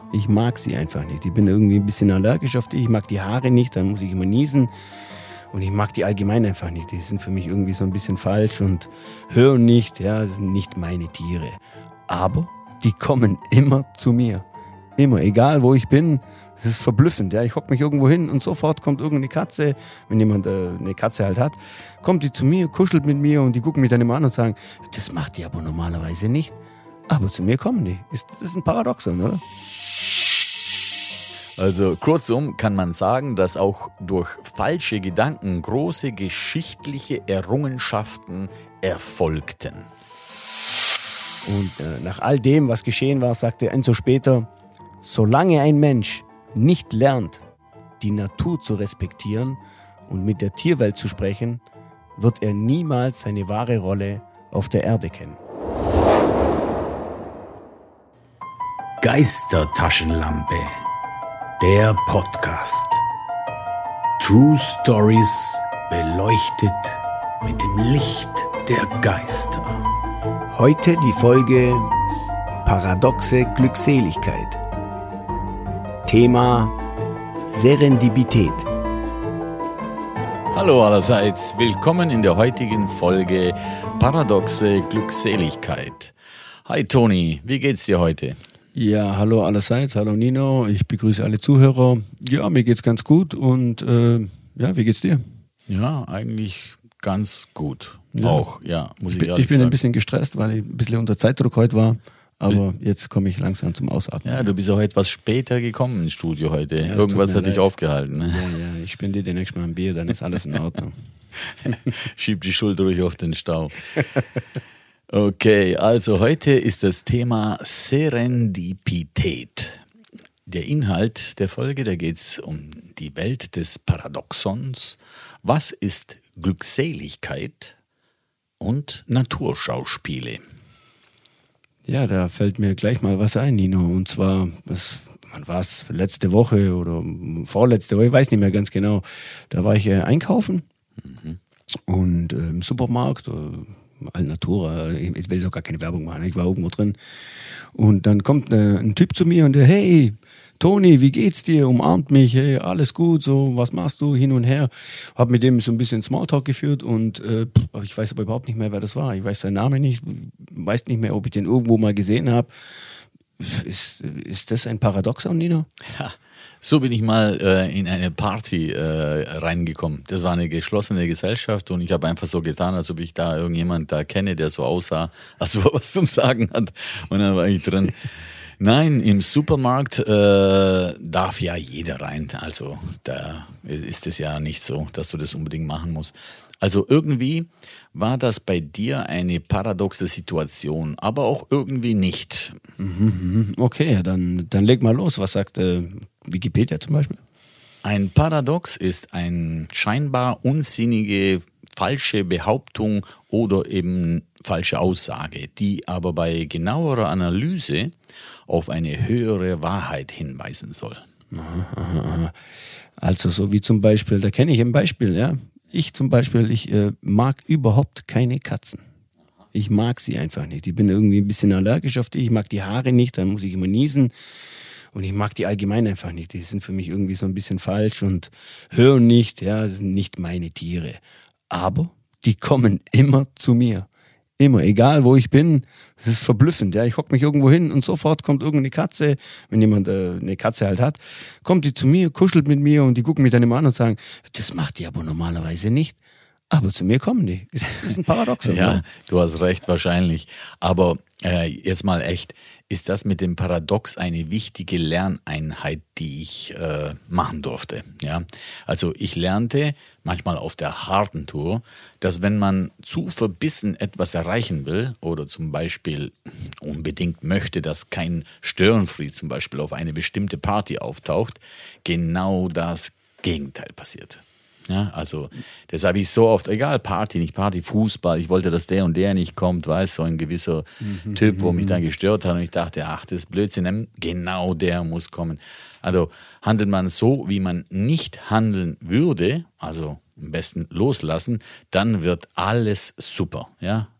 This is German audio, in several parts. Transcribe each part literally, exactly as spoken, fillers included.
Ich mag sie einfach nicht. Ich bin irgendwie ein bisschen allergisch auf die. Ich mag die Haare nicht, dann muss ich immer niesen. Und ich mag die allgemein einfach nicht. Die sind für mich irgendwie so ein bisschen falsch und hören nicht. Ja, das sind nicht meine Tiere. Aber die kommen immer zu mir. Immer, egal wo ich bin. Das ist verblüffend. Ja, ich hocke mich irgendwo hin und sofort kommt irgendeine Katze, wenn jemand äh, eine Katze halt hat, kommt die zu mir, kuschelt mit mir und die gucken mich dann immer an und sagen, das macht die aber normalerweise nicht. Aber zu mir kommen die. Ist, das ist ein Paradoxon, oder? Also kurzum kann man sagen, dass auch durch falsche Gedanken große geschichtliche Errungenschaften erfolgten. Und äh, nach all dem, was geschehen war, sagte Enzo später, solange ein Mensch nicht lernt, die Natur zu respektieren und mit der Tierwelt zu sprechen, wird er niemals seine wahre Rolle auf der Erde kennen. Geistertaschenlampe, der Podcast. True Stories beleuchtet mit dem Licht der Geister. Heute die Folge Paradoxe Glückseligkeit. Thema Serendipität. Hallo allerseits, willkommen in der heutigen Folge Paradoxe Glückseligkeit. Hi Toni, wie geht's dir heute? Ja, hallo allerseits, hallo Nino, ich begrüße alle Zuhörer. Ja, mir geht's ganz gut und äh, ja, wie geht's dir? Ja, eigentlich ganz gut. Ja. Auch, ja, muss ich, ich bin, ehrlich Ich bin sagen. ein bisschen gestresst, weil ich ein bisschen unter Zeitdruck heute war. Aber jetzt komme ich langsam zum Ausatmen. Ja, du bist auch etwas später gekommen ins Studio heute. Ja, Irgendwas tut mir hat dich leid. aufgehalten. Ne? Ja, ja, ich spende dir demnächst mal ein Bier, dann ist alles in Ordnung. Schieb die Schuld ruhig auf den Stau. Okay, also heute ist das Thema Serendipität. Der Inhalt der Folge, da geht es um die Welt des Paradoxons. Was ist Glückseligkeit und Naturschauspiele? Ja, da fällt mir gleich mal was ein, Nino. Und zwar, was, wann war es, letzte Woche oder vorletzte Woche, ich weiß nicht mehr ganz genau. Da war ich äh, einkaufen mhm. und äh, im Supermarkt, äh, Alnatura, ich will so gar keine Werbung machen, ich war irgendwo drin. Und dann kommt äh, ein Typ zu mir und der, hey, Toni, wie geht's dir? Umarmt mich, hey, alles gut, so, was machst du, hin und her. Hab mit dem so ein bisschen Smalltalk geführt und äh, ich weiß aber überhaupt nicht mehr, wer das war. Ich weiß seinen Namen nicht, weiß nicht mehr, ob ich den irgendwo mal gesehen habe. Ist, ist das ein Paradoxon, Nino? Ja, so bin ich mal äh, in eine Party äh, reingekommen. Das war eine geschlossene Gesellschaft und ich habe einfach so getan, als ob ich da irgendjemand da kenne, der so aussah, als ob er was zum Sagen hat. Und dann war ich drin. Nein, im Supermarkt äh, darf ja jeder rein. Also da ist es ja nicht so, dass du das unbedingt machen musst. Also irgendwie war das bei dir eine paradoxe Situation, aber auch irgendwie nicht. Okay, dann, dann leg mal los. Was sagt äh, Wikipedia zum Beispiel? Ein Paradox ist eine scheinbar unsinnige falsche Behauptung oder eben falsche Aussage, die aber bei genauerer Analyse auf eine höhere Wahrheit hinweisen soll. Aha, aha, aha. Also so wie zum Beispiel, da kenne ich ein Beispiel, ja. Ich zum Beispiel, ich äh, mag überhaupt keine Katzen. Ich mag sie einfach nicht. Ich bin irgendwie ein bisschen allergisch auf die. Ich mag die Haare nicht, dann muss ich immer niesen. Und ich mag die allgemein einfach nicht. Die sind für mich irgendwie so ein bisschen falsch und hören nicht, ja, das sind nicht meine Tiere. Aber die kommen immer zu mir. Immer, egal wo ich bin, das ist verblüffend. Ja, ich hocke mich irgendwo hin und sofort kommt irgendeine Katze, wenn jemand äh, eine Katze halt hat, kommt die zu mir, kuschelt mit mir und die gucken mich dann immer an und sagen, das macht die aber normalerweise nicht. Aber zu mir kommen die. Das ist ein Paradoxon. Ja, ja, du hast recht, wahrscheinlich. Aber äh, jetzt mal echt, ist das mit dem Paradox eine wichtige Lerneinheit, die ich äh, machen durfte. Ja, also ich lernte manchmal auf der harten Tour, dass wenn man zu verbissen etwas erreichen will oder zum Beispiel unbedingt möchte, dass kein Störenfried zum Beispiel auf eine bestimmte Party auftaucht, genau das Gegenteil passiert. Ja, also das habe ich so oft, egal Party, nicht Party, Fußball, ich wollte, dass der und der nicht kommt, weißt du, so ein gewisser mhm, Typ, wo mich dann gestört hat und ich dachte, ach, das ist Blödsinn, genau der muss kommen. Also handelt man so, wie man nicht handeln würde, also am besten loslassen, dann wird alles super, ja.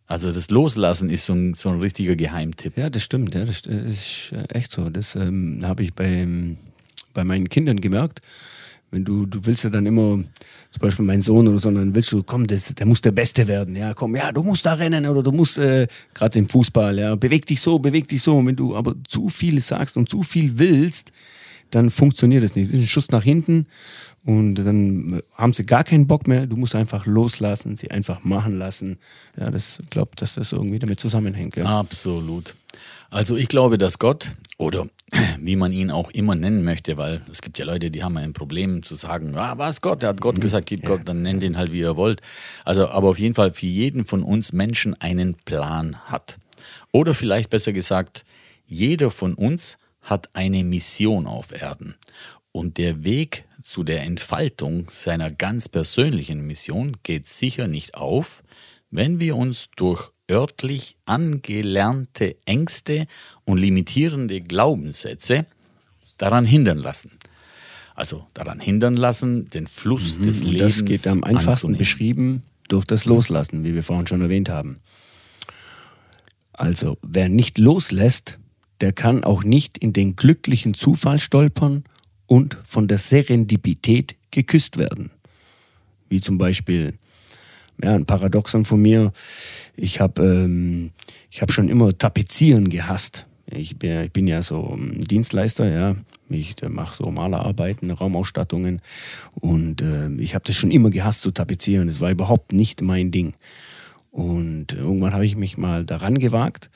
Also das Loslassen ist so ein, so ein richtiger Geheimtipp. Ja, das stimmt, ja, das ist echt so. Das ähm, habe ich bei, bei meinen Kindern gemerkt. Wenn du, du willst ja dann immer, zum Beispiel mein Sohn oder so, dann willst du, komm, das, der muss der Beste werden, ja, komm, ja, du musst da rennen oder du musst, äh, gerade im Fußball, ja, beweg dich so, beweg dich so. Und wenn du aber zu viel sagst und zu viel willst, dann funktioniert das nicht. Das ist ein Schuss nach hinten und dann haben sie gar keinen Bock mehr. Du musst einfach loslassen, sie einfach machen lassen. Ja, das, ich glaube, dass das irgendwie damit zusammenhängt. Ja. Absolut. Also ich glaube, dass Gott, oder wie man ihn auch immer nennen möchte, weil es gibt ja Leute, die haben ein Problem zu sagen, ah, was Gott, der hat Gott gesagt, gib ja. Gott, dann nennt ihn halt, wie ihr wollt. Also, aber auf jeden Fall für jeden von uns Menschen einen Plan hat. Oder vielleicht besser gesagt, jeder von uns hat eine Mission auf Erden. Und der Weg zu der Entfaltung seiner ganz persönlichen Mission geht sicher nicht auf, wenn wir uns durch örtlich angelernte Ängste und limitierende Glaubenssätze daran hindern lassen. Also daran hindern lassen, den Fluss mhm, des Lebens Das geht am einfachsten anzunehmen. beschrieben durch das Loslassen, wie wir vorhin schon erwähnt haben. Also wer nicht loslässt, der kann auch nicht in den glücklichen Zufall stolpern und von der Serendipität geküsst werden. Wie zum Beispiel, ja, ein Paradoxon von mir, ich habe ähm, ich hab schon immer Tapezieren gehasst. Ich bin, ich bin ja so ein Dienstleister, ja. Ich mache so Malerarbeiten, Raumausstattungen und äh, ich habe das schon immer gehasst zu tapezieren. Das war überhaupt nicht mein Ding. Und irgendwann habe ich mich mal daran gewagt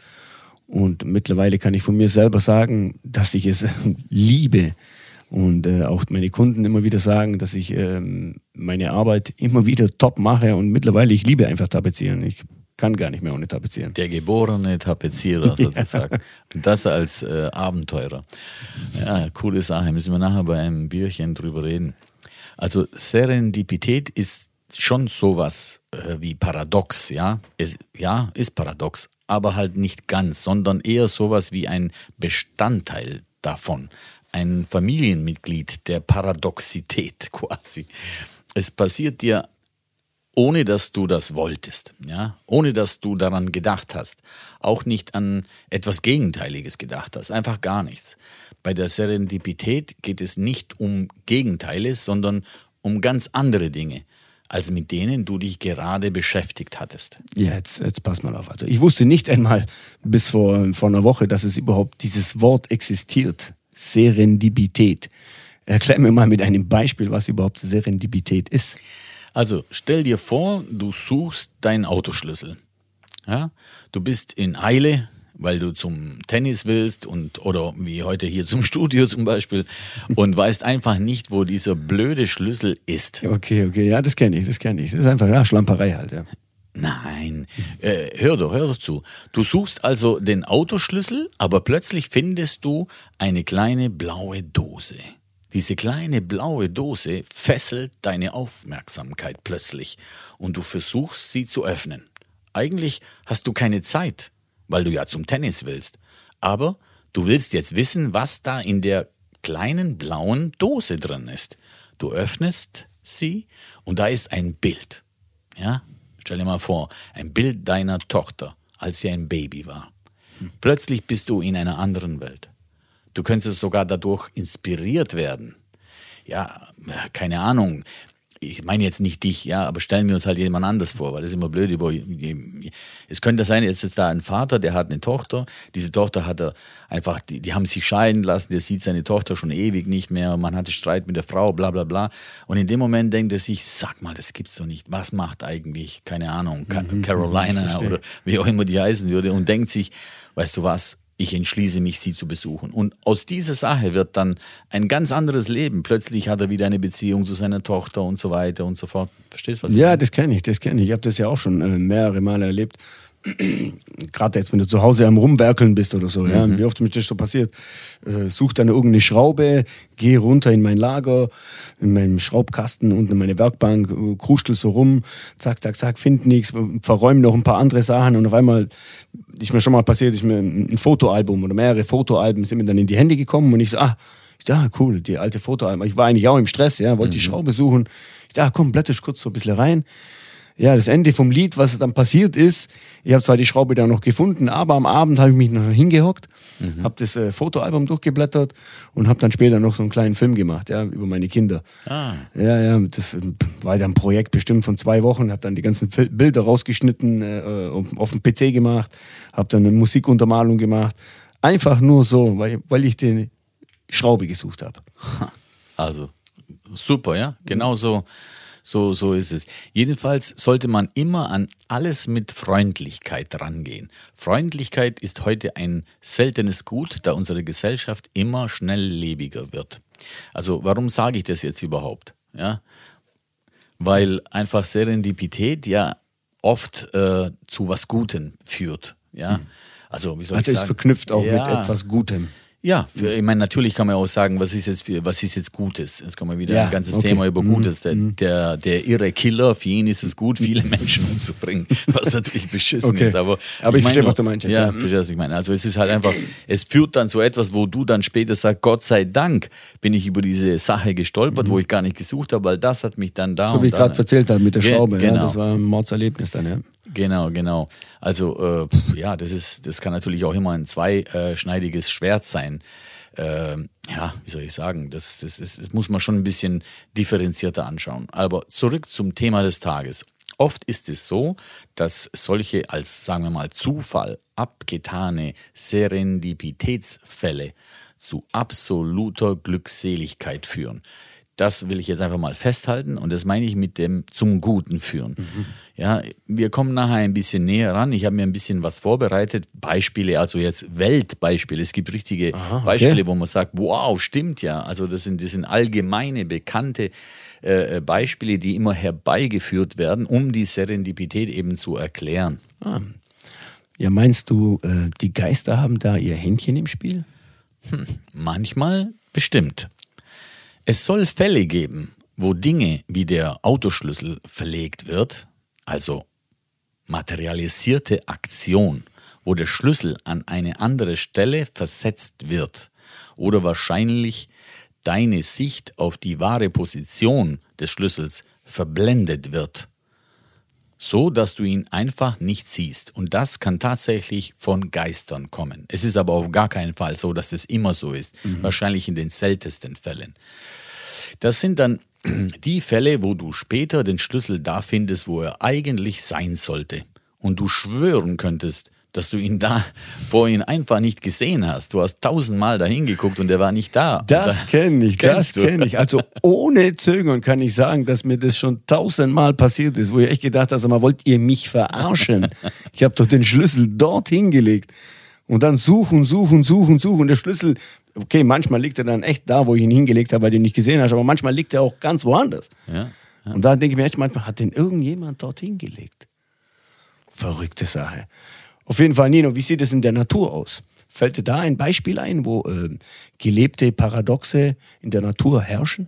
und mittlerweile kann ich von mir selber sagen, dass ich es liebe. Und äh, auch meine Kunden immer wieder sagen, dass ich ähm, meine Arbeit immer wieder top mache und mittlerweile, ich liebe einfach Tapezieren. Ich kann gar nicht mehr ohne Tapezieren. Der geborene Tapezierer sozusagen. Ja. Das als äh, Abenteurer. Ja, coole Sache. Müssen wir nachher bei einem Bierchen drüber reden. Also Serendipität ist schon sowas äh, wie Paradox, ja. Es, ja, ist Paradox, aber halt nicht ganz, sondern eher sowas wie ein Bestandteil davon. Ein Familienmitglied der Paradoxität quasi. Es passiert dir, ohne dass du das wolltest, ja, ohne dass du daran gedacht hast, auch nicht an etwas Gegenteiliges gedacht hast, einfach gar nichts. Bei der Serendipität geht es nicht um Gegenteile, sondern um ganz andere Dinge, als mit denen du dich gerade beschäftigt hattest. Ja, jetzt, jetzt pass mal auf. Also ich wusste nicht einmal bis vor, vor einer Woche, dass es überhaupt dieses Wort existiert. Serendipität. Erklär mir mal mit einem Beispiel, was überhaupt Serendipität ist. Also stell dir vor, du suchst deinen Autoschlüssel. Ja? Du bist in Eile, weil du zum Tennis willst und oder wie heute hier zum Studio zum Beispiel und weißt einfach nicht, wo dieser blöde Schlüssel ist. Okay, okay, ja, das kenne ich, das kenne ich. Das ist einfach ja, Schlamperei halt, ja. Nein, äh, hör doch, hör doch zu. Du suchst also den Autoschlüssel, aber plötzlich findest du eine kleine blaue Dose. Diese kleine blaue Dose fesselt deine Aufmerksamkeit plötzlich und du versuchst, sie zu öffnen. Eigentlich hast du keine Zeit, weil du ja zum Tennis willst. Aber du willst jetzt wissen, was da in der kleinen blauen Dose drin ist. Du öffnest sie und da ist ein Bild. Ja? Stell dir mal vor, ein Bild deiner Tochter, als sie ein Baby war. Plötzlich bist du in einer anderen Welt. Du könntest sogar dadurch inspiriert werden. Ja, keine Ahnung. Ich meine jetzt nicht dich, ja, aber stellen wir uns halt jemand anders vor, weil das ist immer blöd. Über, es könnte sein, jetzt ist da ein Vater, der hat eine Tochter. Diese Tochter hat er einfach, die, die haben sich scheiden lassen. Der sieht seine Tochter schon ewig nicht mehr. Man hatte Streit mit der Frau, bla bla bla. Und in dem Moment denkt er sich, sag mal, das gibt's doch nicht. Was macht eigentlich, keine Ahnung, mhm, Carolina oder wie auch immer die heißen würde und denkt sich, weißt du was? Ich entschließe mich, sie zu besuchen. Und aus dieser Sache wird dann ein ganz anderes Leben. Plötzlich hat er wieder eine Beziehung zu seiner Tochter und so weiter und so fort. Verstehst du, was ich Ja, meine? das kenne ich, das kenne ich. Ich habe das ja auch schon äh, mehrere Male erlebt. Gerade jetzt, wenn du zu Hause am Rumwerkeln bist oder so, mhm. ja, wie oft ist das so passiert? Äh, such dann irgendeine Schraube, geh runter in mein Lager, in meinem Schraubkasten und in meine Werkbank, äh, krustel so rum, zack, zack, zack, find nichts, verräume noch ein paar andere Sachen und auf einmal ist mir schon mal passiert, ist mir ein Fotoalbum oder mehrere Fotoalben sind mir dann in die Hände gekommen und ich so, ah, ja, cool, die alte Fotoalben. Ich war eigentlich auch im Stress, ja, wollte mhm. die Schraube suchen. Ich dachte, ah, komm, blätter ich kurz so ein bisschen rein. ja, das Ende vom Lied, was dann passiert ist, ich habe zwar die Schraube da noch gefunden, aber am Abend habe ich mich noch hingehockt, mhm. habe das äh, Fotoalbum durchgeblättert und habe dann später noch so einen kleinen Film gemacht, ja, über meine Kinder. Ah. Ja, ja, das war dann ein Projekt bestimmt von zwei Wochen, habe dann die ganzen Fil- Bilder rausgeschnitten, äh, auf, auf dem P C gemacht, habe dann eine Musikuntermalung gemacht. Einfach nur so, weil, weil ich die Schraube gesucht habe. Also, super, ja, genau so. So, so ist es. Jedenfalls sollte man immer an alles mit Freundlichkeit rangehen. Freundlichkeit ist heute ein seltenes Gut, da unsere Gesellschaft immer schnelllebiger wird. Also warum sage ich das jetzt überhaupt? Ja, weil einfach Serendipität ja oft äh, zu was Gutem führt. Ja, also wie soll also ich sagen? Also ist verknüpft auch ja. mit etwas Gutem. Ja, für, ich meine, natürlich kann man auch sagen, was ist jetzt, für, was ist jetzt Gutes? Jetzt kommen wir wieder ja, ein ganzes okay. Thema über mhm. Gutes. Der, der, der irre Killer, für ihn ist es gut, viele Menschen umzubringen, was natürlich beschissen okay. ist. Aber, aber ich, ich verstehe, nur, was du meinst. Jetzt, ja, ja. verstehe, was ich meine. Also es ist halt einfach, es führt dann zu etwas, wo du dann später sagst, Gott sei Dank bin ich über diese Sache gestolpert, mhm. wo ich gar nicht gesucht habe, weil das hat mich dann da so und wie ich gerade dann, erzählt habe mit der Schraube. Ge- genau. Ja, das war ein Mordserlebnis dann, ja. Genau, genau. Also äh, pf, ja, das ist, das kann natürlich auch immer ein zweischneidiges Schwert sein. Äh, ja, wie soll ich sagen, das, das, ist, das muss man schon ein bisschen differenzierter anschauen. Aber zurück zum Thema des Tages. Oft ist es so, dass solche als, sagen wir mal, Zufall abgetane Serendipitätsfälle zu absoluter Glückseligkeit führen. Das will ich jetzt einfach mal festhalten und das meine ich mit dem zum Guten führen. Mhm. Ja, wir kommen nachher ein bisschen näher ran. Ich habe mir ein bisschen was vorbereitet. Beispiele, also jetzt Weltbeispiele. Es gibt richtige Aha, okay. Beispiele, wo man sagt, wow, stimmt ja. Also das sind, das sind allgemeine, bekannte äh, Beispiele, die immer herbeigeführt werden, um die Serendipität eben zu erklären. Ah. Ja, meinst du, äh, die Geister haben da ihr Händchen im Spiel? Hm, manchmal bestimmt. Es soll Fälle geben, wo Dinge wie der Autoschlüssel verlegt wird, also materialisierte Aktion, wo der Schlüssel an eine andere Stelle versetzt wird oder wahrscheinlich deine Sicht auf die wahre Position des Schlüssels verblendet wird, so dass du ihn einfach nicht siehst. Und das kann tatsächlich von Geistern kommen. Es ist aber auf gar keinen Fall so, dass es immer so ist. Mhm. Wahrscheinlich in den seltensten Fällen. Das sind dann die Fälle, wo du später den Schlüssel da findest, wo er eigentlich sein sollte. Und du schwören könntest, dass du ihn da vorhin einfach nicht gesehen hast. Du hast tausendmal da hingeguckt und er war nicht da. Das kenne ich, das kenne ich. Also ohne Zögern kann ich sagen, dass mir das schon tausendmal passiert ist, wo ich echt gedacht habe, mal wollt ihr mich verarschen? Ich habe doch den Schlüssel dort hingelegt. Und dann suchen, suchen, suchen, suchen. Der Schlüssel, okay, manchmal liegt er dann echt da, wo ich ihn hingelegt habe, weil du ihn nicht gesehen hast, aber manchmal liegt er auch ganz woanders. Ja, ja. Und da denke ich mir echt manchmal, hat den irgendjemand dort hingelegt? Verrückte Sache. Auf jeden Fall, Nino, wie sieht es in der Natur aus? Fällt dir da ein Beispiel ein, wo äh, gelebte Paradoxe in der Natur herrschen?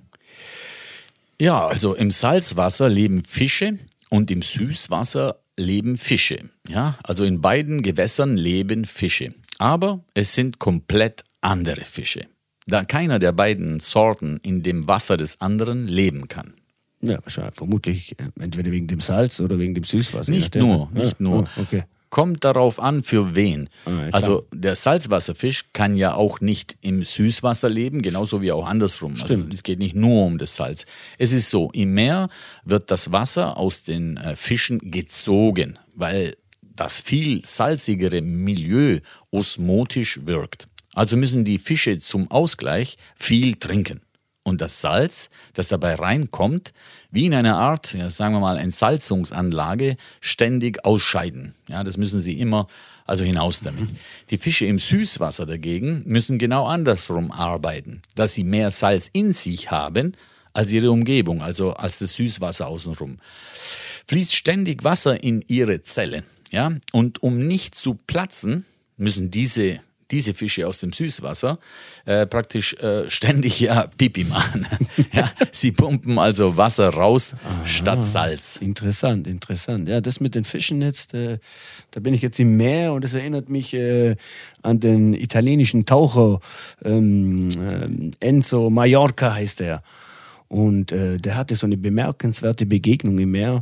Ja, also im Salzwasser leben Fische und im Süßwasser leben Fische. Ja, also in beiden Gewässern leben Fische. Aber es sind komplett andere Fische, da keiner der beiden Sorten in dem Wasser des anderen leben kann. Ja, wahrscheinlich, vermutlich entweder wegen dem Salz oder wegen dem Süßwasser. Nicht nur, nicht ja, nur. Oh, okay. Kommt darauf an, für wen. Ah, ja, also der Salzwasserfisch kann ja auch nicht im Süßwasser leben, genauso wie auch andersrum. Stimmt. Also es geht nicht nur um das Salz. Es ist so, im Meer wird das Wasser aus den äh, Fischen gezogen, weil das viel salzigere Milieu osmotisch wirkt. Also müssen die Fische zum Ausgleich viel trinken. Und das Salz, das dabei reinkommt, wie in einer Art, ja, sagen wir mal, Entsalzungsanlage, ständig ausscheiden. Ja, das müssen sie immer, also hinaus damit. Die Fische im Süßwasser dagegen müssen genau andersrum arbeiten, dass sie mehr Salz in sich haben als ihre Umgebung, also als das Süßwasser außenrum. Fließt ständig Wasser in ihre Zellen. Ja? Und um nicht zu platzen, müssen diese diese Fische aus dem Süßwasser äh, praktisch äh, ständig ja Pipi machen. Ja, sie pumpen also Wasser raus Aha, statt Salz. Interessant, interessant. Ja, das mit den Fischen jetzt, äh, da bin ich jetzt im Meer und das erinnert mich äh, an den italienischen Taucher ähm, äh, Enzo Maiorca heißt er. Und äh, der hatte so eine bemerkenswerte Begegnung im Meer.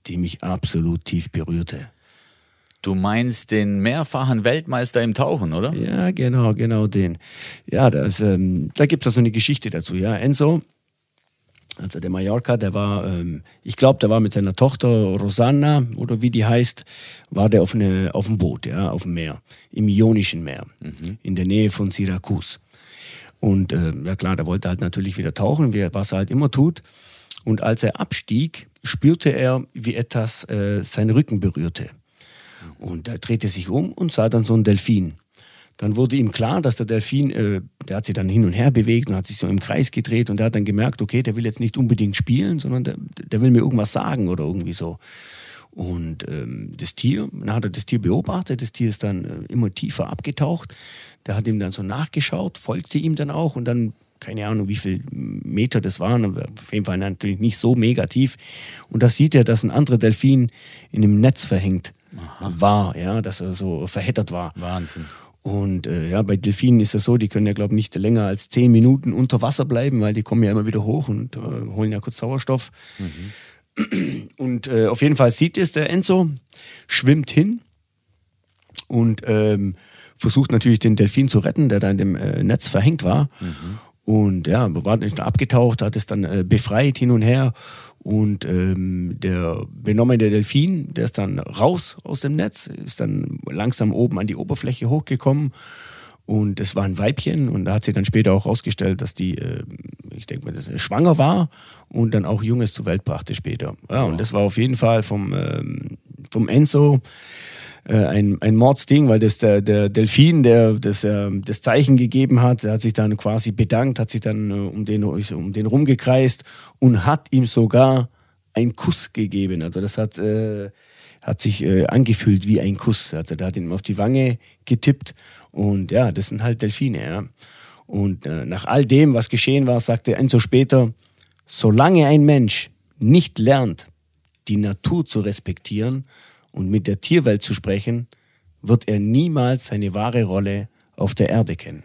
die mich absolut tief berührte. Du meinst den mehrfachen Weltmeister im Tauchen, oder? Ja, genau, genau den. Ja, das, ähm, da gibt es so eine Geschichte dazu. Ja, Enzo, also der Mallorca, der war, ähm, ich glaube, der war mit seiner Tochter Rosanna oder wie die heißt, war der auf, eine, auf dem Boot, ja, auf dem Meer, im Ionischen Meer, mhm. in der Nähe von Syrakus. Und äh, ja klar, der wollte halt natürlich wieder tauchen, wie, was er halt immer tut. Und als er abstieg, spürte er, wie etwas äh, seinen Rücken berührte. Und er drehte sich um und sah dann so einen Delfin. Dann wurde ihm klar, dass der Delfin, äh, der hat sich dann hin und her bewegt und hat sich so im Kreis gedreht und er hat dann gemerkt, okay, der will jetzt nicht unbedingt spielen, sondern der, der will mir irgendwas sagen oder irgendwie so. Und ähm, das Tier, dann hat er das Tier beobachtet, das Tier ist dann äh, immer tiefer abgetaucht. Der hat ihm dann so nachgeschaut, folgte ihm dann auch und dann, keine Ahnung, wie viele Meter das waren, aber auf jeden Fall natürlich nicht so mega tief. Und da sieht er, dass ein anderer Delfin in einem Netz verhängt Aha. war, ja, dass er so verheddert war. Wahnsinn. Und äh, ja, bei Delfinen ist es so, die können ja, glaube ich, nicht länger als zehn Minuten unter Wasser bleiben, weil die kommen ja immer wieder hoch und äh, holen ja kurz Sauerstoff. Mhm. Und äh, auf jeden Fall sieht es der Enzo, schwimmt hin und ähm, versucht natürlich den Delfin zu retten, der da in dem äh, Netz verhängt war. Mhm. Und ja, war dann abgetaucht, hat es dann äh, befreit hin und her. Und ähm, der benommene Delfin, der ist dann raus aus dem Netz, ist dann langsam oben an die Oberfläche hochgekommen. Und es war ein Weibchen und da hat sich dann später auch rausgestellt, dass die, äh, ich denke mal, dass sie schwanger war und dann auch Junges zur Welt brachte später. Ja, und das war auf jeden Fall vom, ähm, vom Enzo ein, ein Mordsding, weil das der, der Delfin, der das, äh, das Zeichen gegeben hat, der hat sich dann quasi bedankt, hat sich dann äh, um, den, um den rumgekreist und hat ihm sogar einen Kuss gegeben. Also das hat, äh, hat sich äh, angefühlt wie ein Kuss. Also der hat ihm auf die Wange getippt und ja, das sind halt Delfine. Ja. Und äh, nach all dem, was geschehen war, sagte Enzo später, solange ein Mensch nicht lernt, die Natur zu respektieren, und mit der Tierwelt zu sprechen, wird er niemals seine wahre Rolle auf der Erde kennen.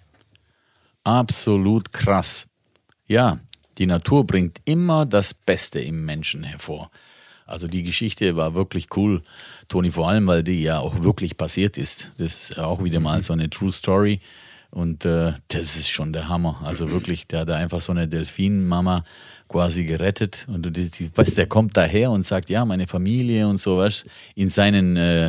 Absolut krass. Ja, die Natur bringt immer das Beste im Menschen hervor. Also die Geschichte war wirklich cool, Toni, vor allem, weil die ja auch wirklich passiert ist. Das ist auch wieder mal so eine True Story und äh, das ist schon der Hammer. Also wirklich, der hat da einfach so eine Delfinmama quasi gerettet und du die, weißt, der kommt daher und sagt, ja, meine Familie und sowas in seinen äh,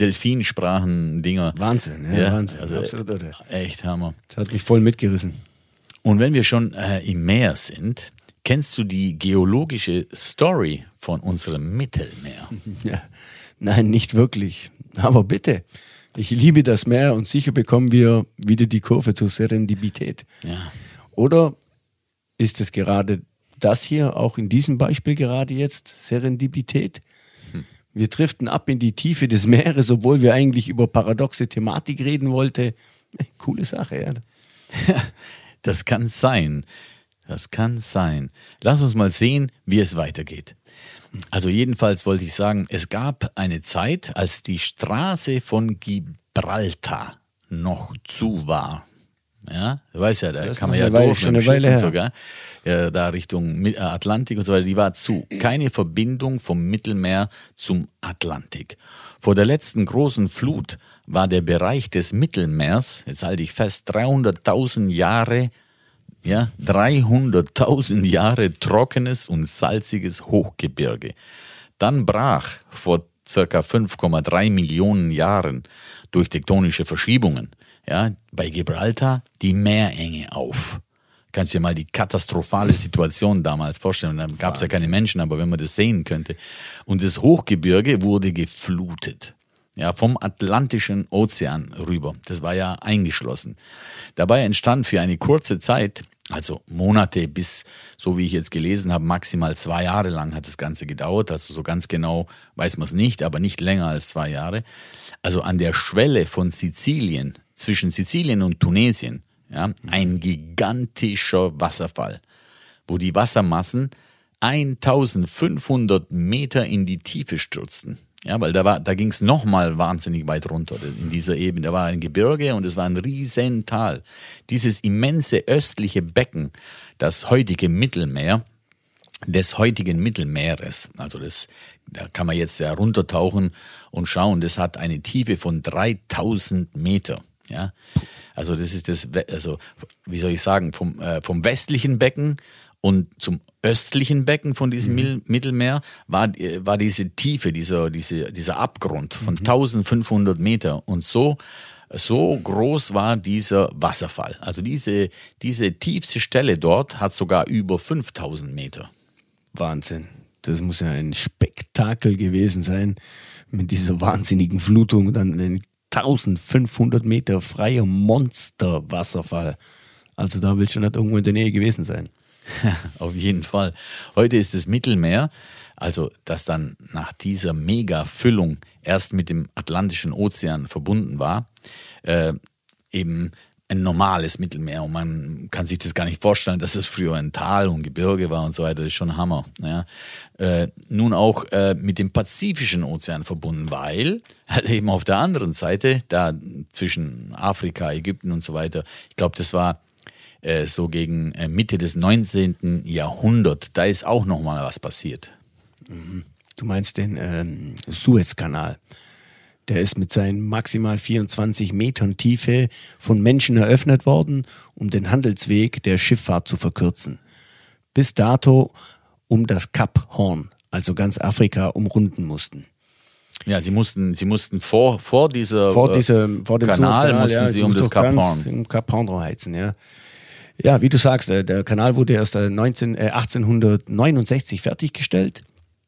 Delfinsprachen-Dinger. Wahnsinn, ja, ja, Wahnsinn, also absolut, oder? Echt Hammer. Das hat mich voll mitgerissen. Und wenn wir schon äh, im Meer sind, kennst du die geologische Story von unserem Mittelmeer? Ja, nein, nicht wirklich. Aber bitte. Ich liebe das Meer und sicher bekommen wir wieder die Kurve zur Serendipität. Ja. Oder ist es gerade das hier, auch in diesem Beispiel gerade jetzt, Serendipität? Hm. Wir driften ab in die Tiefe des Meeres, obwohl wir eigentlich über paradoxe Thematik reden wollten. Coole Sache, ja. Das kann sein. Das kann sein. Lass uns mal sehen, wie es weitergeht. Also jedenfalls wollte ich sagen, es gab eine Zeit, als die Straße von Gibraltar noch zu war. Ja, du weißt ja, da das kann man ja durch mit dem Schiff und sogar, ja, da Richtung Atlantik und so weiter, die war zu. Keine Verbindung vom Mittelmeer zum Atlantik. Vor der letzten großen Flut war der Bereich des Mittelmeers, jetzt halte ich fest, dreihunderttausend Jahre, ja, dreihunderttausend Jahre trockenes und salziges Hochgebirge. Dann brach vor circa fünf Komma drei Millionen Jahren durch tektonische Verschiebungen, ja, bei Gibraltar die Meerenge auf. Kannst dir mal die katastrophale Situation damals vorstellen. Da gab es ja keine Menschen, aber wenn man das sehen könnte. Und das Hochgebirge wurde geflutet. Ja, vom Atlantischen Ozean rüber. Das war ja eingeschlossen. Dabei entstand für eine kurze Zeit, also Monate bis, so wie ich jetzt gelesen habe, maximal zwei Jahre lang hat das Ganze gedauert. Also so ganz genau weiß man es nicht, aber nicht länger als zwei Jahre. Also an der Schwelle von Sizilien, zwischen Sizilien und Tunesien, ja, ein gigantischer Wasserfall, wo die Wassermassen eintausendfünfhundert Meter in die Tiefe stürzten. Ja, weil da war, da ging es nochmal wahnsinnig weit runter in dieser Ebene. Da war ein Gebirge und es war ein riesen Tal. Dieses immense östliche Becken, das heutige Mittelmeer, des heutigen Mittelmeeres. Also das, da kann man jetzt ja runtertauchen und schauen. Das hat eine Tiefe von dreitausend Meter. Ja, also das ist das, also wie soll ich sagen, vom äh, vom westlichen Becken und zum östlichen Becken von diesem mhm. Mittelmeer war war diese Tiefe, dieser diese dieser Abgrund von mhm. eintausendfünfhundert Meter und so So groß war dieser Wasserfall. Also diese, diese tiefste Stelle dort hat sogar über fünftausend Meter. Wahnsinn. Das muss ja ein Spektakel gewesen sein mit dieser wahnsinnigen Flutung. Dann ein eintausendfünfhundert Meter freier Monsterwasserfall. Also da willst du nicht irgendwo in der Nähe gewesen sein. Auf jeden Fall. Heute ist das Mittelmeer, also das dann nach dieser Mega-Füllung erst mit dem Atlantischen Ozean verbunden war, äh, eben ein normales Mittelmeer. Und man kann sich das gar nicht vorstellen, dass es früher ein Tal und Gebirge war und so weiter. Das ist schon Hammer. Ja. Äh, nun auch äh, mit dem Pazifischen Ozean verbunden, weil halt eben auf der anderen Seite, da zwischen Afrika, Ägypten und so weiter, ich glaube, das war äh, so gegen äh, Mitte des neunzehnten Jahrhunderts, da ist auch nochmal was passiert. Du meinst den ähm, Suezkanal. Der ist mit seinen maximal vierundzwanzig Metern Tiefe von Menschen eröffnet worden, um den Handelsweg der Schifffahrt zu verkürzen. Bis dato um das Kap Horn, also ganz Afrika, umrunden mussten. Ja, sie mussten, sie mussten vor, vor dieser vor, diese, vor dem Kanal Suezkanal, mussten ja, sie um das Kap Horn. Im Kap Horn heizen, ja. Ja, wie du sagst, der Kanal wurde erst achtzehnhundertneunundsechzig fertiggestellt.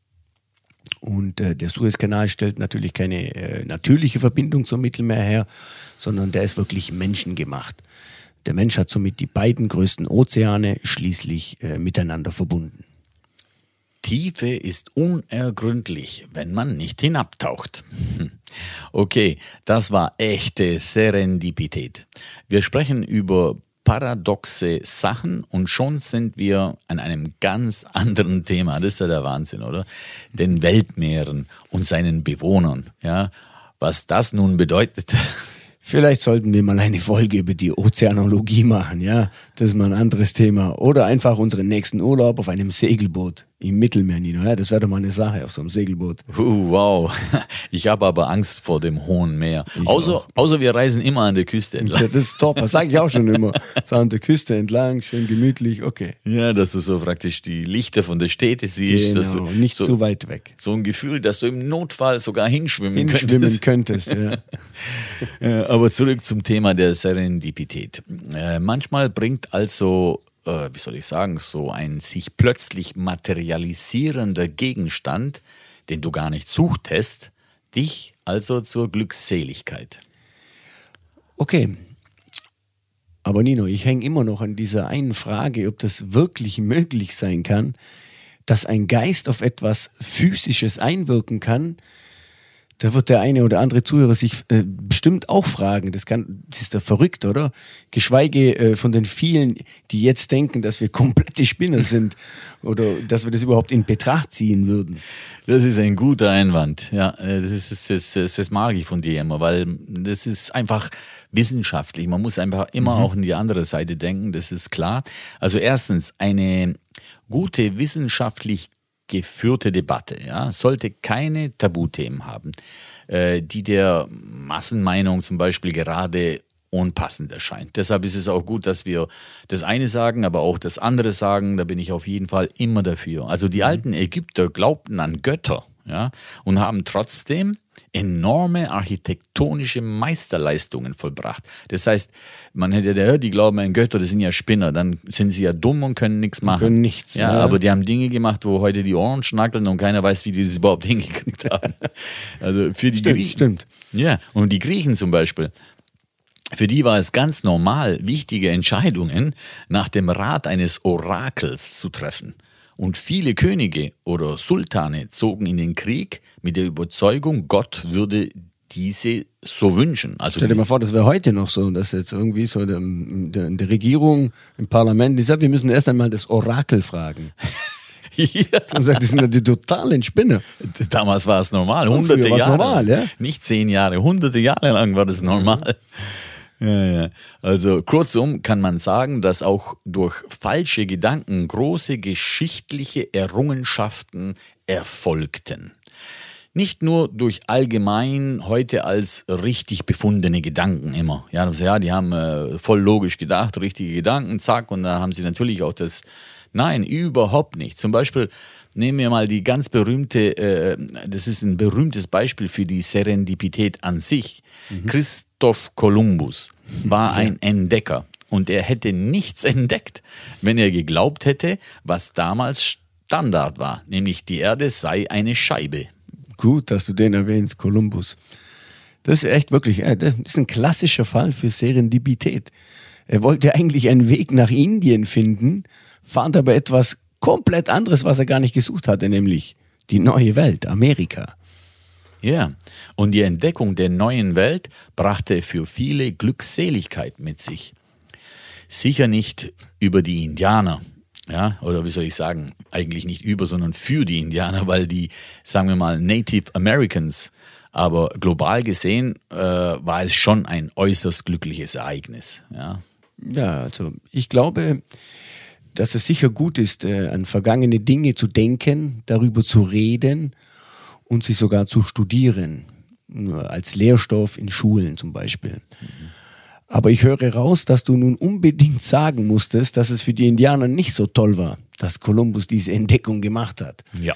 Und äh, der Suezkanal stellt natürlich keine äh, natürliche Verbindung zum Mittelmeer her, sondern der ist wirklich menschengemacht. Der Mensch hat somit die beiden größten Ozeane schließlich äh, miteinander verbunden. Tiefe ist unergründlich, wenn man nicht hinabtaucht. Okay, das war echte Serendipität. Wir sprechen über paradoxe Sachen und schon sind wir an einem ganz anderen Thema. Das ist ja der Wahnsinn, oder? Den Weltmeeren und seinen Bewohnern. Ja, was das nun bedeutet. Vielleicht sollten wir mal eine Folge über die Ozeanologie machen, ja? Das ist mal ein anderes Thema. Oder einfach unseren nächsten Urlaub auf einem Segelboot im Mittelmeer, Nino. Ja, das wäre doch mal eine Sache auf so einem Segelboot. Uh, wow. Ich habe aber Angst vor dem hohen Meer. Außer, außer wir reisen immer an der Küste entlang. Das ist top, das sage ich auch schon immer. So an der Küste entlang, schön gemütlich, okay. Ja, dass du so praktisch die Lichter von der Städte siehst. Genau, dass du nicht so, zu weit weg. So ein Gefühl, dass du im Notfall sogar hinschwimmen, hinschwimmen könntest. könntest ja. Ja, aber zurück zum Thema der Serendipität. Äh, manchmal bringt also wie soll ich sagen, so ein sich plötzlich materialisierender Gegenstand, den du gar nicht suchtest, dich also zur Glückseligkeit. Okay, aber Nino, ich hänge immer noch an dieser einen Frage, ob das wirklich möglich sein kann, dass ein Geist auf etwas Physisches einwirken kann. Da wird der eine oder andere Zuhörer sich äh, bestimmt auch fragen, das, kann, das ist doch verrückt, oder? Geschweige äh, von den vielen, die jetzt denken, dass wir komplette Spinner sind oder dass wir das überhaupt in Betracht ziehen würden. Das ist ein guter Einwand, ja, das, ist, das, das, das mag ich von dir immer, weil das ist einfach wissenschaftlich, man muss einfach immer mhm. auch in die andere Seite denken, das ist klar. Also erstens, eine gute wissenschaftlich geführte Debatte, ja, sollte keine Tabuthemen haben, äh, die der Massenmeinung zum Beispiel gerade unpassend erscheint. Deshalb ist es auch gut, dass wir das eine sagen, aber auch das andere sagen. Da bin ich auf jeden Fall immer dafür. Also die alten Ägypter glaubten an Götter, ja, und haben trotzdem enorme architektonische Meisterleistungen vollbracht. Das heißt, man hätte ja, die glauben an Götter, das sind ja Spinner, dann sind sie ja dumm und können nichts machen. Können nichts. Ja, ja, aber die haben Dinge gemacht, wo heute die Ohren schnackeln und keiner weiß, wie die das überhaupt hingekriegt haben. Also für die stimmt, Griechen. Stimmt. Ja, und die Griechen zum Beispiel, für die war es ganz normal, wichtige Entscheidungen nach dem Rat eines Orakels zu treffen. Und viele Könige oder Sultane zogen in den Krieg mit der Überzeugung, Gott würde diese so wünschen. Also stell dir mal vor, das wäre heute noch so, dass jetzt irgendwie so der, der, in der Regierung, im Parlament, die sagt, wir müssen erst einmal das Orakel fragen. Ja. Und sagt, die sind ja die totalen Spinner. Damals war es normal, hunderte Jahre. Normal, ja? Nicht zehn Jahre, hunderte Jahre lang war das normal. Ja, ja. Also kurzum kann man sagen, dass auch durch falsche Gedanken große geschichtliche Errungenschaften erfolgten. Nicht nur durch allgemein heute als richtig befundene Gedanken immer. Ja, ja die haben äh, voll logisch gedacht, richtige Gedanken, zack, und da haben sie natürlich auch das. Nein, überhaupt nicht. Zum Beispiel nehmen wir mal die ganz berühmte, äh, das ist ein berühmtes Beispiel für die Serendipität an sich. Mhm. Christoph Kolumbus war ein Entdecker und er hätte nichts entdeckt, wenn er geglaubt hätte, was damals Standard war, nämlich die Erde sei eine Scheibe. Gut, dass du den erwähnst, Kolumbus. Das ist echt wirklich, das ist ein klassischer Fall für Serendipität. Er wollte eigentlich einen Weg nach Indien finden, fand aber etwas komplett anderes, was er gar nicht gesucht hatte, nämlich die neue Welt, Amerika. Ja, und die Entdeckung der neuen Welt brachte für viele Glückseligkeit mit sich. Sicher nicht über die Indianer, ja, oder wie soll ich sagen, eigentlich nicht über, sondern für die Indianer, weil die, sagen wir mal, Native Americans, aber global gesehen äh, war es schon ein äußerst glückliches Ereignis. Ja, ja, also ich glaube, dass es sicher gut ist, äh, an vergangene Dinge zu denken, darüber zu reden und sie sogar zu studieren, als Lehrstoff in Schulen zum Beispiel. Mhm. Aber ich höre raus, dass du nun unbedingt sagen musstest, dass es für die Indianer nicht so toll war, dass Kolumbus diese Entdeckung gemacht hat. Ja.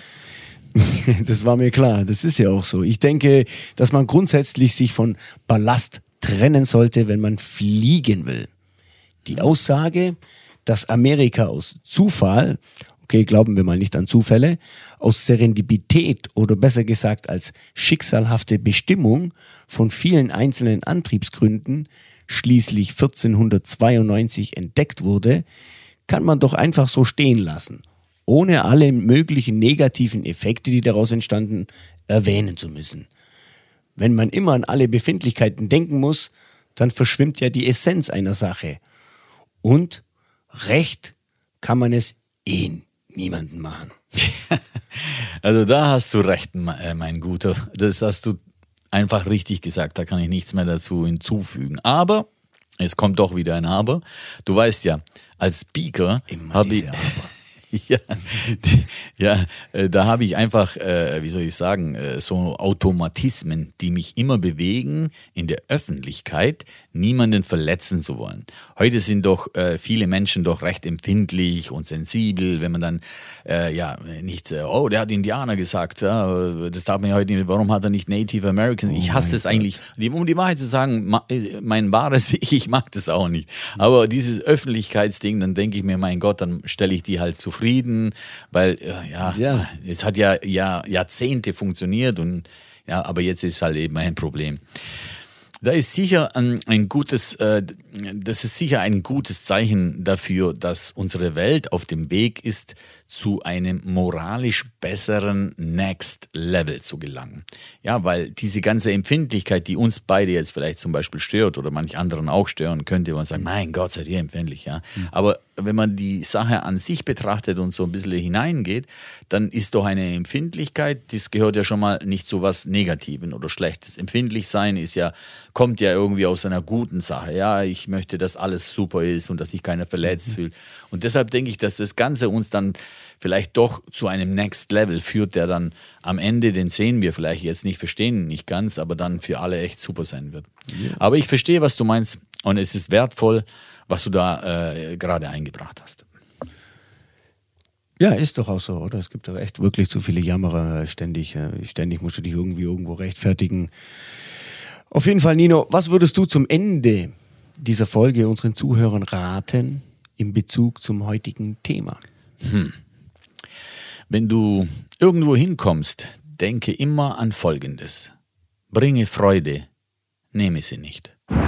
Das war mir klar, das ist ja auch so. Ich denke, dass man grundsätzlich sich von Ballast trennen sollte, wenn man fliegen will. Die Aussage, dass Amerika aus Zufall, okay, glauben wir mal nicht an Zufälle, aus Serendipität oder besser gesagt als schicksalhafte Bestimmung von vielen einzelnen Antriebsgründen schließlich vierzehnhundertzweiundneunzig entdeckt wurde, kann man doch einfach so stehen lassen, ohne alle möglichen negativen Effekte, die daraus entstanden, erwähnen zu müssen. Wenn man immer an alle Befindlichkeiten denken muss, dann verschwimmt ja die Essenz einer Sache. Und Recht kann man es eh niemandem machen. Also da hast du recht, mein Guter. Das hast du einfach richtig gesagt. Da kann ich nichts mehr dazu hinzufügen. Aber, es kommt doch wieder ein Aber. Du weißt ja, als Speaker habe ich... Ja, die, ja äh, da habe ich einfach, äh, wie soll ich sagen, äh, so Automatismen, die mich immer bewegen, in der Öffentlichkeit niemanden verletzen zu wollen. Heute sind doch äh, viele Menschen doch recht empfindlich und sensibel, wenn man dann, äh, ja, nicht, äh, oh, der hat Indianer gesagt, ja, das darf man ja heute nicht, warum hat er nicht Native Americans? Ich hasse das eigentlich, um die Wahrheit zu sagen, mein wahres Ich, ich mag das auch nicht. Aber dieses Öffentlichkeitsding, dann denke ich mir, mein Gott, dann stelle ich die halt zufrieden. Weil ja, ja, es hat ja, ja Jahrzehnte funktioniert und ja, aber jetzt ist halt eben ein Problem. Da ist sicher ein, ein gutes, äh, das ist sicher ein gutes Zeichen dafür, dass unsere Welt auf dem Weg ist, zu einem moralisch besseren Next Level zu gelangen. Ja, weil diese ganze Empfindlichkeit, die uns beide jetzt vielleicht zum Beispiel stört oder manch anderen auch stören könnte, man sagt, mein Gott, seid ihr empfindlich, ja. Mhm. Aber wenn man die Sache an sich betrachtet und so ein bisschen hineingeht, dann ist doch eine Empfindlichkeit, das gehört ja schon mal nicht zu was Negativen oder Schlechtes. Empfindlich sein ist ja, kommt ja irgendwie aus einer guten Sache. Ja, ich möchte, dass alles super ist und dass sich keiner verletzt mhm. fühlt. Und deshalb denke ich, dass das Ganze uns dann vielleicht doch zu einem Next Level führt, der dann am Ende, den sehen wir vielleicht jetzt nicht, verstehen nicht ganz, aber dann für alle echt super sein wird. Ja. Aber ich verstehe, was du meinst und es ist wertvoll, was du da äh, gerade eingebracht hast. Ja, ist doch auch so, oder? Es gibt doch echt wirklich zu viele Jammerer ständig. Ständig musst du dich irgendwie irgendwo rechtfertigen. Auf jeden Fall, Nino, was würdest du zum Ende dieser Folge unseren Zuhörern raten in Bezug zum heutigen Thema? Hm. Wenn du irgendwo hinkommst, denke immer an Folgendes. Bringe Freude, nehme sie nicht.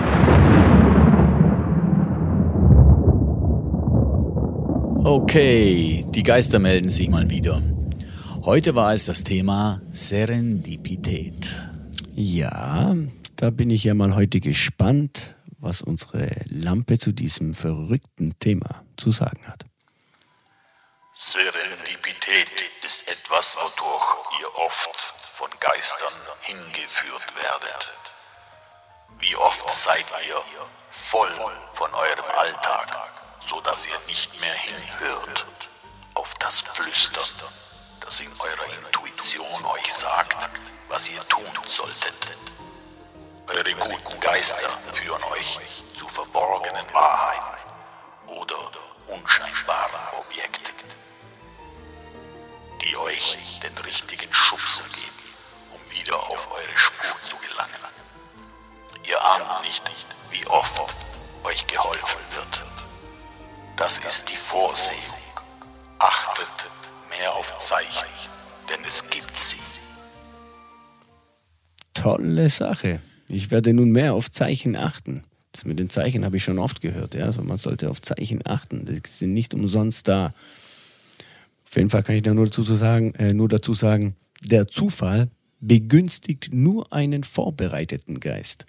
Okay, die Geister melden sich mal wieder. Heute war es das Thema Serendipität. Ja, da bin ich ja mal heute gespannt, was unsere Lampe zu diesem verrückten Thema zu sagen hat. Serendipität ist etwas, wodurch ihr oft von Geistern hingeführt werdet. Wie oft seid ihr voll von eurem Alltag, so dass ihr nicht mehr hinhört auf das Flüstern, das in eurer Intuition euch sagt, was ihr tun solltet. Eure guten Geister führen euch zu verborgenen Wahrheiten oder unscheinbaren Objekten, die euch den richtigen Schubser geben, um wieder auf eure Spur zu gelangen. Ihr ahnt nicht, wie oft euch geholfen wird. Das ist die Vorsehung. Achtet mehr auf Zeichen, denn es gibt sie. Tolle Sache. Ich werde nun mehr auf Zeichen achten. Das mit den Zeichen habe ich schon oft gehört. Ja? Also man sollte auf Zeichen achten. Die sind nicht umsonst da. Auf jeden Fall kann ich da nur dazu sagen, äh, nur dazu sagen, der Zufall begünstigt nur einen vorbereiteten Geist.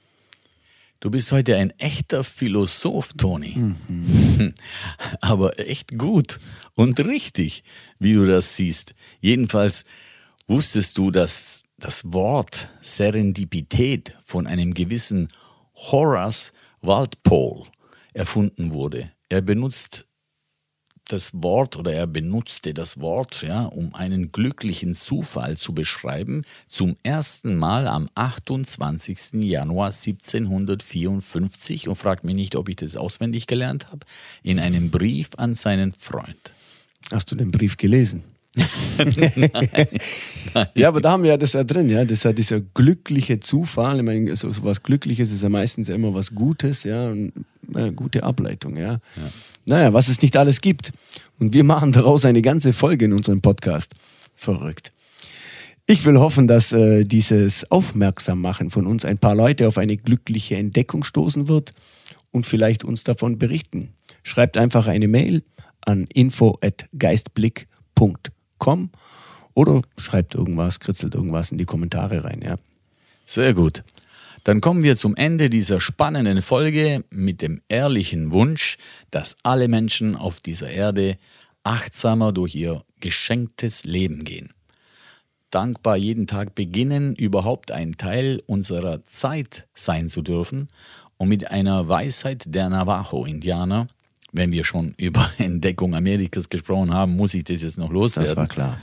Du bist heute ein echter Philosoph, Toni. Mhm. Aber echt gut und richtig, wie du das siehst. Jedenfalls wusstest du, dass das Wort Serendipität von einem gewissen Horace Walpole erfunden wurde. Er benutzt das Wort oder er benutzte das Wort, ja, um einen glücklichen Zufall zu beschreiben, zum ersten Mal am achtundzwanzigsten Januar siebzehnhundertvierundfünfzig und fragt mich nicht, ob ich das auswendig gelernt habe, in einem Brief an seinen Freund. Hast du den Brief gelesen? Nein. Ja, aber da haben wir ja das ja drin, ja, das ist ja dieser glückliche Zufall. Ich meine, so, so was Glückliches ist ja meistens immer was Gutes, ja, und eine gute Ableitung, ja. ja. Naja, was es nicht alles gibt. Und wir machen daraus eine ganze Folge in unserem Podcast. Verrückt. Ich will hoffen, dass äh, dieses Aufmerksammachen von uns ein paar Leute auf eine glückliche Entdeckung stoßen wird und vielleicht uns davon berichten. Schreibt einfach eine Mail an info at geistblick punkt com oder schreibt irgendwas, kritzelt irgendwas in die Kommentare rein. Ja. Sehr gut. Dann kommen wir zum Ende dieser spannenden Folge mit dem ehrlichen Wunsch, dass alle Menschen auf dieser Erde achtsamer durch ihr geschenktes Leben gehen. Dankbar jeden Tag beginnen, überhaupt ein Teil unserer Zeit sein zu dürfen und mit einer Weisheit der Navajo-Indianer, wenn wir schon über Entdeckung Amerikas gesprochen haben, muss ich das jetzt noch loswerden. Das war klar.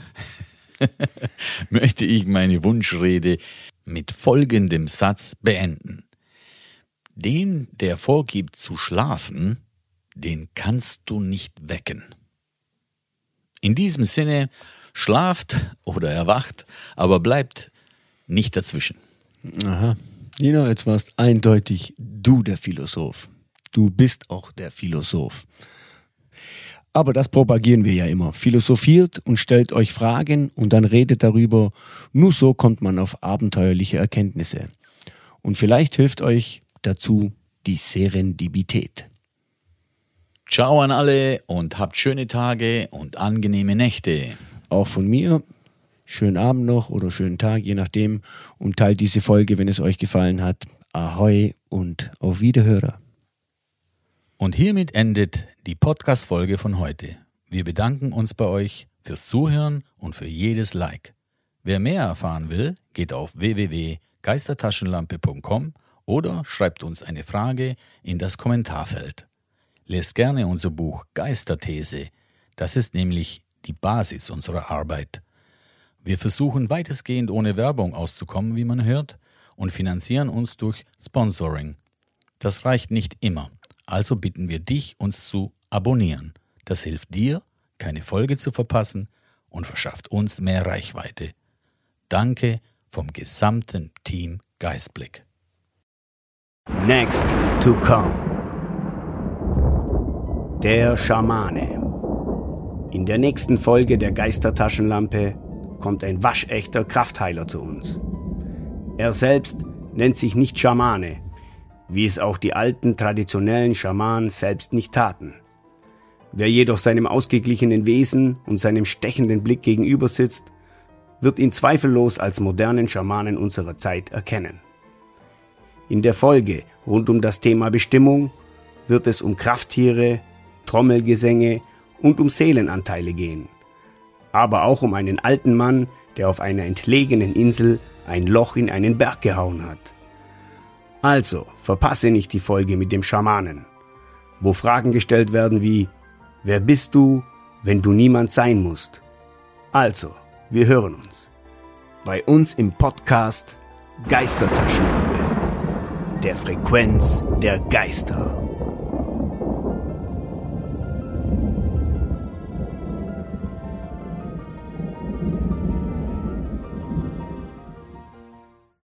Möchte ich meine Wunschrede mit folgendem Satz beenden. Den, der vorgibt zu schlafen, den kannst du nicht wecken. In diesem Sinne, schlaft oder erwacht, aber bleibt nicht dazwischen. Aha. Nina, jetzt warst eindeutig du der Philosoph. Du bist auch der Philosoph. Aber das propagieren wir ja immer. Philosophiert und stellt euch Fragen und dann redet darüber. Nur so kommt man auf abenteuerliche Erkenntnisse. Und vielleicht hilft euch dazu die Serendipität. Ciao an alle und habt schöne Tage und angenehme Nächte. Auch von mir. Schönen Abend noch oder schönen Tag, je nachdem. Und teilt diese Folge, wenn es euch gefallen hat. Ahoi und auf Wiederhörer. Und hiermit endet die Podcast-Folge von heute. Wir bedanken uns bei euch fürs Zuhören und für jedes Like. Wer mehr erfahren will, geht auf w w w punkt geistertaschenlampe punkt com oder schreibt uns eine Frage in das Kommentarfeld. Lest gerne unser Buch Geisterthese. Das ist nämlich die Basis unserer Arbeit. Wir versuchen weitestgehend ohne Werbung auszukommen, wie man hört, und finanzieren uns durch Sponsoring. Das reicht nicht immer. Also bitten wir dich, uns zu abonnieren. Das hilft dir, keine Folge zu verpassen und verschafft uns mehr Reichweite. Danke vom gesamten Team Geistblick. Next to come. Der Schamane. In der nächsten Folge der Geistertaschenlampe kommt ein waschechter Kraftheiler zu uns. Er selbst nennt sich nicht Schamane, wie es auch die alten traditionellen Schamanen selbst nicht taten. Wer jedoch seinem ausgeglichenen Wesen und seinem stechenden Blick gegenüber sitzt, wird ihn zweifellos als modernen Schamanen unserer Zeit erkennen. In der Folge rund um das Thema Bestimmung wird es um Krafttiere, Trommelgesänge und um Seelenanteile gehen, aber auch um einen alten Mann, der auf einer entlegenen Insel ein Loch in einen Berg gehauen hat. Also, verpasse nicht die Folge mit dem Schamanen, wo Fragen gestellt werden wie: Wer bist du, wenn du niemand sein musst? Also, wir hören uns. Bei uns im Podcast Geistertaschenlampe, der Frequenz der Geister.